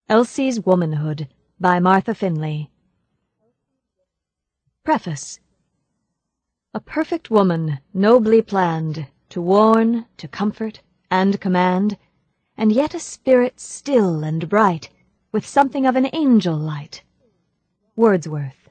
Elsie's Womanhood by Martha Finley. Preface. A perfect woman, nobly planned, to warn, to comfort, and command, and yet a spirit still and bright, with something of an angel light. Wordsworth.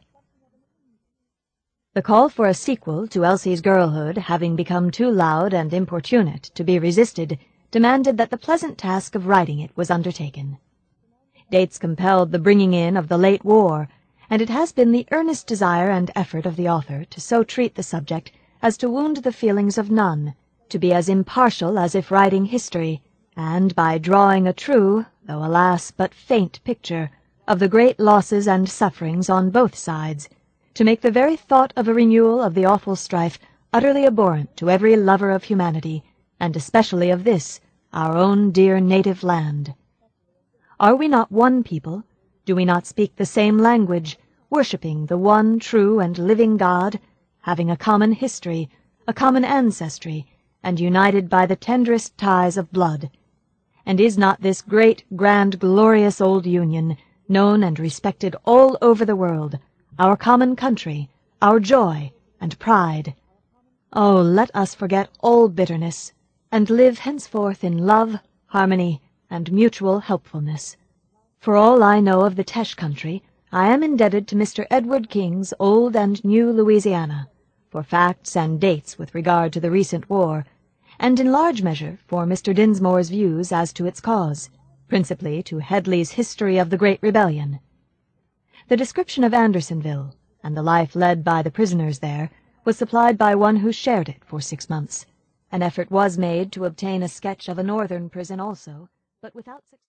The call for a sequel to Elsie's Girlhood, having become too loud and importunate to be resisted, demanded that the pleasant task of writing it was undertaken. Dates compelled the bringing in of the late war, and it has been the earnest desire and effort of the author to so treat the subject as to wound the feelings of none, to be as impartial as if writing history, and by drawing a true, though alas but faint picture, of the great losses and sufferings on both sides, to make the very thought of a renewal of the awful strife utterly abhorrent to every lover of humanity, and especially of this, our own dear native land. Are we not one people? Do we not speak the same language, worshipping the one true and living God, having a common history, a common ancestry, and united by the tenderest ties of blood? And is not this great, grand, glorious old Union, known and respected all over the world, our common country, our joy and pride? Oh, let us forget all bitterness, and live henceforth in love, harmony, and mutual helpfulness. For all I know of the Teche country, I am indebted to Mr. Edward King's Old and New Louisiana, for facts and dates with regard to the recent war, and in large measure for Mr. Dinsmore's views as to its cause, principally to Headley's History of the Great Rebellion. The description of Andersonville, and the life led by the prisoners there, was supplied by one who shared it for 6 months. An effort was made to obtain a sketch of a northern prison also, but without success.